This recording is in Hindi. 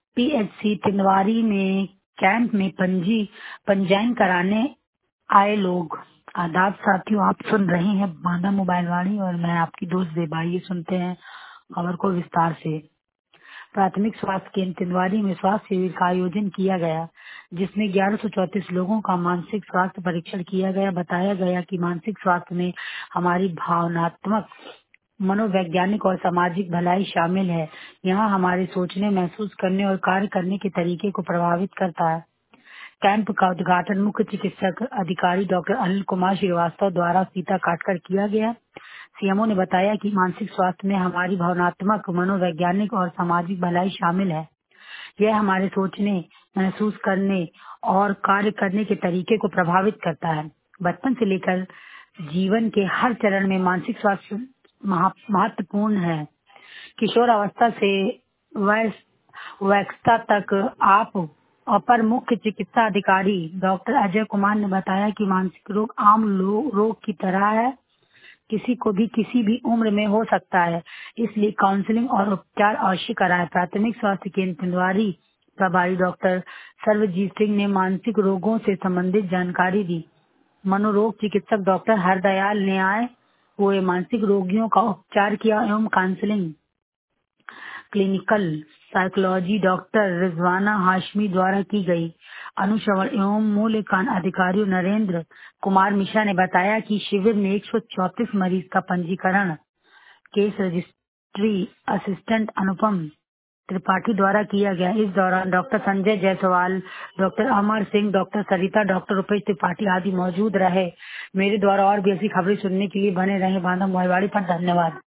पीएचसी तिंदवारी में कैंप में पंजीयन कराने आए लोग। आदाब साथियों, आप सुन रहे हैं बांदा मोबाइल वाणी और मैं आपकी दोस्त देबा। ये सुनते हैं खबर को विस्तार से। प्राथमिक स्वास्थ्य केंद्र तिंदवारी में स्वास्थ्य शिविर का आयोजन किया गया, जिसमें 1134 लोगों का मानसिक स्वास्थ्य परीक्षण किया गया। बताया गया कि मानसिक स्वास्थ्य में हमारी भावनात्मक, मनोवैज्ञानिक और सामाजिक भलाई शामिल है। यहाँ हमारे सोचने, महसूस करने और कार्य करने के तरीके को प्रभावित करता है। कैंप का उद्घाटन मुख्य चिकित्सक अधिकारी डॉक्टर अनिल कुमार श्रीवास्तव द्वारा फीता काटकर किया गया। सीएमओ ने बताया कि मानसिक स्वास्थ्य में हमारी भावनात्मक, मनोवैज्ञानिक और सामाजिक भलाई शामिल है। यह हमारे सोचने, महसूस करने और कार्य करने के तरीके को प्रभावित करता है। बचपन से लेकर जीवन के हर चरण में मानसिक स्वास्थ्य महत्वपूर्ण है। किशोर अवस्था से वयस्कता तक। आप अपर मुख्य चिकित्सा अधिकारी डॉक्टर अजय कुमार ने बताया कि मानसिक रोग आम रोग की तरह है, किसी को भी किसी भी उम्र में हो सकता है, इसलिए काउंसलिंग और उपचार अवश्य कराएं। प्राथमिक स्वास्थ्य केंद्र तिंदवारी प्रभारी डॉक्टर सर्वजीत सिंह ने मानसिक रोगों से संबंधित जानकारी दी। मनोरोग चिकित्सक डॉक्टर हरदयाल ने आए हुए मानसिक रोगियों का उपचार किया एवं counselling. Clinical psychology doctor Rizwana Hashmi द्वारा की गई। अनुश्रवण एवं मूल्यांकन अधिकारी नरेंद्र कुमार मिश्रा ने बताया कि शिविर में 134 मरीज का पंजीकरण case registry assistant Anupam Tripathi द्वारा किया गया। इस दौरान doctor Sanjay Jaiswal, doctor Amar Singh, doctor Sarita, doctor Rupesh Tripathi आदि मौजूद रहे। मेरे द्वारा और भी ऐसी खबरें सुनने के लिए बने रहे बांदा मोबाइल वाणी पर। धन्यवाद।